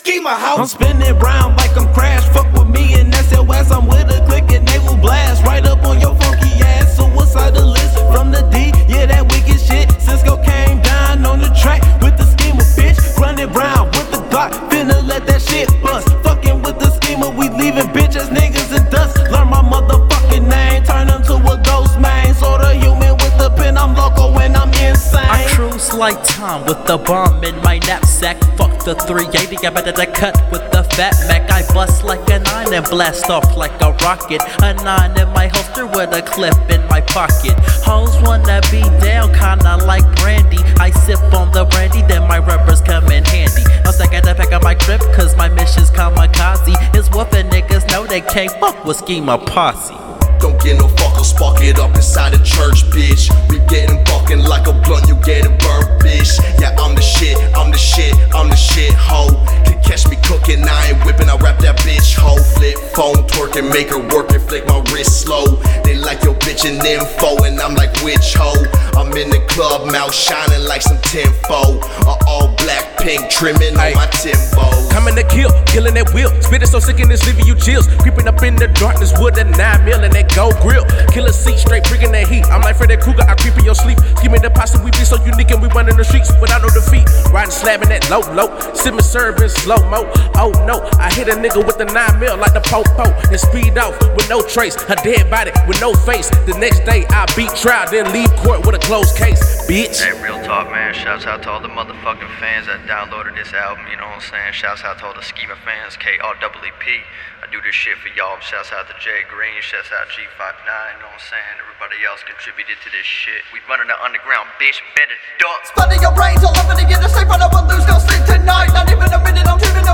schema, hoe. I'm spinning round like I'm Crash. Fuck with me and that's your ass. I'm with a click and they will blast right up on your funky ass. So what's on the list from the D? Yeah, that wicked shit. Cisco came down on the track with the schema, bitch. Running round with the Glock, finna let that shit bust. Fucking with the schema, we leaving bitches, niggas in dust. Learn my motherfucking name, turn them to a ghost, man. Sorta human with the pen, I'm loco when I'm insane. I cruise like Tom with the bomb in my knapsack. Fuck the 380, I better to cut with the fat Mac. I bust like a 9 and blast off like a rocket. A 9 in my holster with a clip in my pocket. Hoes wanna be down, kinda like brandy. I sip on the brandy, then my rubbers come in handy. I'm second to pack up my trip, cause my mission's kamikaze. It's whooping niggas know they can't fuck with Schema Posse. Don't get no fuck, I'll spark it up inside the church, bitch. We getting fucking like a blunt, you getting burnt, bitch. Yeah, I'm the shit, I'm the shit, I'm the shit, ho. Can catch me cooking, I ain't whipping, I rap that bitch, ho. Flip phone, twerking, make her work and flick my wrist slow. They like your bitch and info, and I'm like, which ho? I'm in the club, mouth shining like some tinfo. All black, pink, trimming on my Timbo. Coming to kill, killing at will. Spitting so sick and it's leaving you chills. Creeping up in the darkness with a 9mm and that gold grill. Killer seat, straight bringing that heat. I'm like Freddy Krueger, I creep in your sleep. Scheming the posse, we be so unique and we running the streets without no defeat. Riding, slamming that low, sipping, serving slow mo. Oh no, I hit a nigga with the 9mm like the po-po and speed off with no trace. A dead body with no face. The next day I beat trial, then leave court with a closed case, bitch. Hey, real talk, man. Shouts out to all the motherfucking fans that downloaded this album, you know what I'm saying? Shouts out to all the Schema fans, KREEP. I do this shit for y'all. Shouts out to Jay Green, shouts out G59, you know what I'm saying? Everybody else contributed to this shit. We running the underground, bitch, better duck. Spending your brains all over to get a safe, but I will lose no sleep tonight. Not even a minute, I'm dreaming